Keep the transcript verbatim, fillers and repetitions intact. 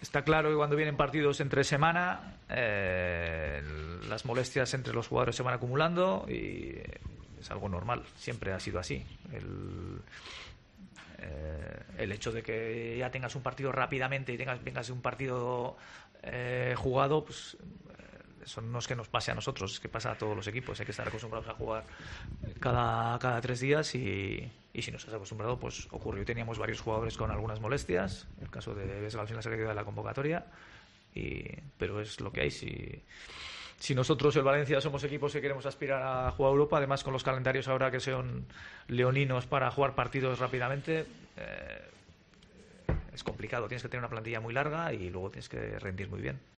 está claro que cuando vienen partidos entre semana, eh, las molestias entre los jugadores se van acumulando y es algo normal, siempre ha sido así. El, eh, el hecho de que ya tengas un partido rápidamente y tengas vengas un partido eh, jugado, pues eso no es que nos pase a nosotros, es que pasa a todos los equipos. Hay que estar acostumbrados a jugar cada, cada tres días y, y si no estás acostumbrado, pues ocurrió. Teníamos varios jugadores con algunas molestias, el caso de Vesga al final se ha quedado de la convocatoria, y, pero es lo que hay. Si, si nosotros, el Valencia, somos equipos que queremos aspirar a jugar a Europa, además con los calendarios ahora que son leoninos para jugar partidos rápidamente, eh, es complicado. Tienes que tener una plantilla muy larga y luego tienes que rendir muy bien.